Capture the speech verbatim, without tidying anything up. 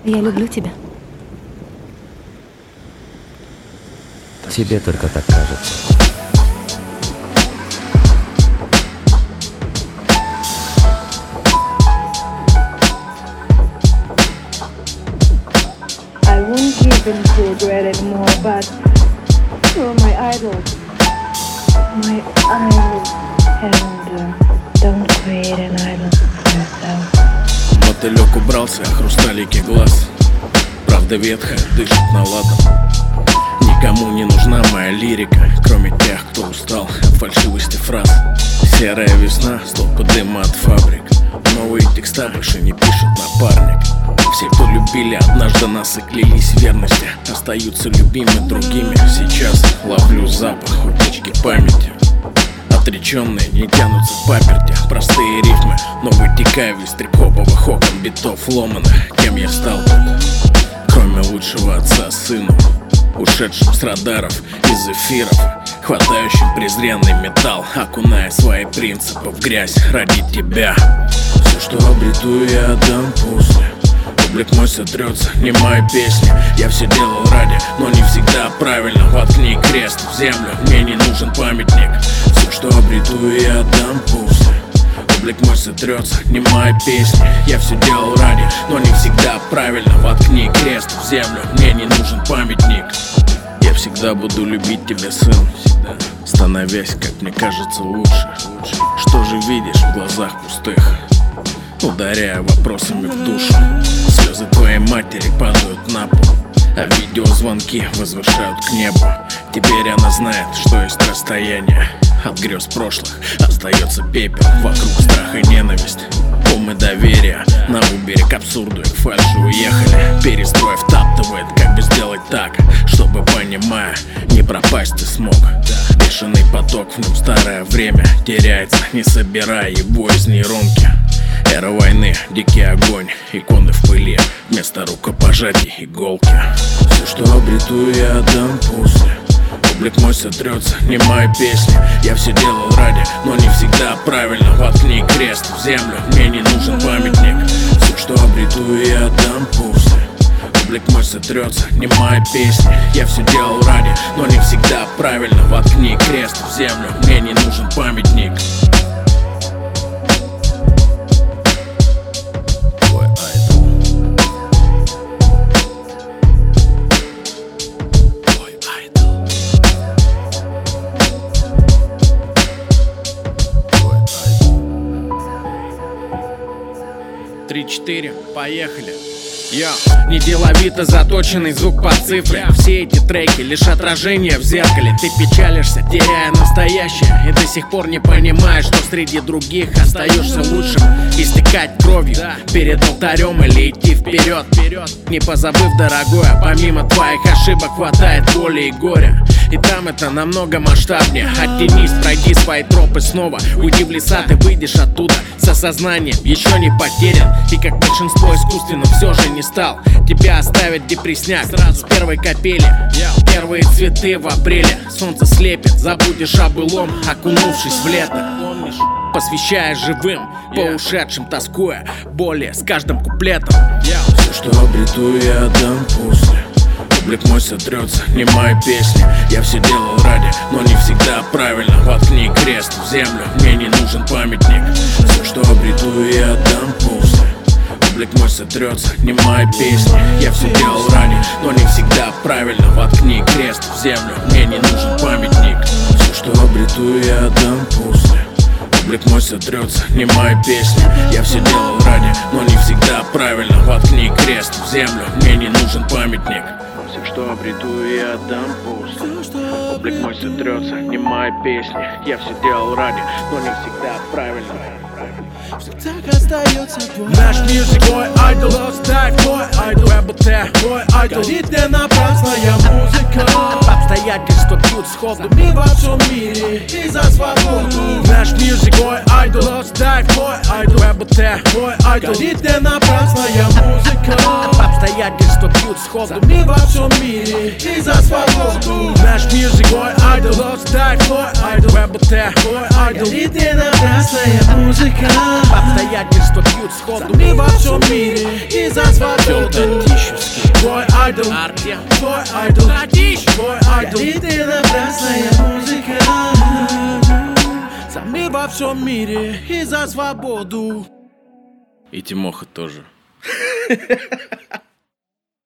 Я люблю тебя. Тебе только так кажется. I won't give in to regret anymore, but you're my idol. My idol. And uh, don't create an idol for yourself. Мотылек убрался, хрусталики глаз. Правда ветхая, дышит наладом. Никому не нужна моя лирика, кроме тех, кто устал от фальшивости фраз. Серая весна, столпы дыма от фабрик. Новые текста больше не пишет напарник. Все, кто любили однажды нас и клялись в верности, остаются любимы другими. Сейчас ловлю запах утечки памяти. Отреченные не тянутся к паперти. Простые рифмы, но вытекаю из трип-хоповых окон битов ломаных. Кем я стал тут, кроме лучшего отца сыну, ушедшим с радаров из эфиров, хватающим презренный металл, окуная свои принципы в грязь ради тебя. Все, что обрету, я отдам после. Облик мой сотрется, не мои песни. Я все делал ради, но не всегда правильно. Воткни крест в землю, мне не нужен памятник. Все, что обрету, я отдам после. Облик мой сотрется, не мои песни. Я все делал ради, но не всегда правильно. Воткни крест в землю, мне не нужен памятник. Я всегда буду любить тебя, сын, становясь, как мне кажется, лучше. Что же видишь в глазах пустых, ударяя вопросами в душу? Слезы твоей матери падают на пол, а видеозвонки возвышают к небу. Теперь она знает, что есть расстояние. От грез прошлых остается пепел. Вокруг страх и ненависть, ум и доверие. На Убере к абсурду и к фальши уехали. Перестрой втаптывает, как бы сделать так, чтобы, понимая, не пропасть ты смог. Бешеный поток, в нем старое время теряется, не собирая его из нейронки. Эра войны, дикий огонь, иконы в пыли, вместо рукопожатий иголки. Все, что обрету, я отдам после. Облик мой сотрется, не мои песни. Я все делал ради, но не всегда правильно. Воткни крест в землю, мне не нужен памятник. Все, что обрету, я отдам после. Облик мой сотрется, не мои песни. Я все делал ради, но не всегда правильно. Воткни крест в землю, мне не нужен памятник. Три-четыре, поехали. Я неделовито заточенный звук по цифре. Все эти треки лишь отражение в зеркале. Ты печалишься, теряя настоящее, и до сих пор не понимаешь, что среди других остаешься лучшим. Истекать кровью перед алтарем или идти вперед, не позабыв, дорогое, помимо твоих ошибок хватает боли и горя. И там это намного масштабнее. Оттянись, пройди свои тропы снова. Уйди в леса, ты выйдешь оттуда с осознанием, еще не потерян. И как большинство искусственно все же не стал. Тебя оставит депресняк сразу с первой капели. Первые цветы в апреле. Солнце слепит, забудешь о былом, окунувшись в лето. Посвящая живым, по ушедшим тоскуя, боли с каждым куплетом. Все, что обрету, я отдам после. Облик мой сотрется, не мои песни. Я все делал ради, но не всегда правильно. Воткни крест в землю, мне не нужен памятник. Все, что обрету, я отдам после. Облик мой сотрется, не мои песни. Я все делал ради, но не всегда правильно. Воткни крест в землю, мне не нужен памятник. Все, что обрету, я отдам после. Облик мой сотрется, не мои песни. Я все делал ради, но не всегда правильно. Воткни крест в землю, мне не нужен памятник. Все, что обрету, я отдам после. Облик мой сотрется, не мои песни. Я все делал ради, но не всегда правильно. Так остается твой наш мьюзик, твой айдол, Lost Dive, твой айдол, ВБТ, твой айдол. Горит не напрасная музыка. Обстоятельства бьют сходу, мы во всем мире и за свободу. Наш мьюзик, твой айдол, Lost Dive, твой айдол, ВБТ, твой айдол. Горит не напрасная музыка. Обстоятельства бьют сходу, мы во всем мире и за свободу. Наш мьюзик, твой айдол. айдол, Lost Dive, твой айдол, ВБТ, твой айдол. Горит не напрасная музыка. Обстоятельства бьют сходу. Мир во всем мире и за свободу. Твой айдол, твой айдол, твой айдол. Горит не напрасная музыка. За мир во всем мире и за свободу. И Тимоха тоже.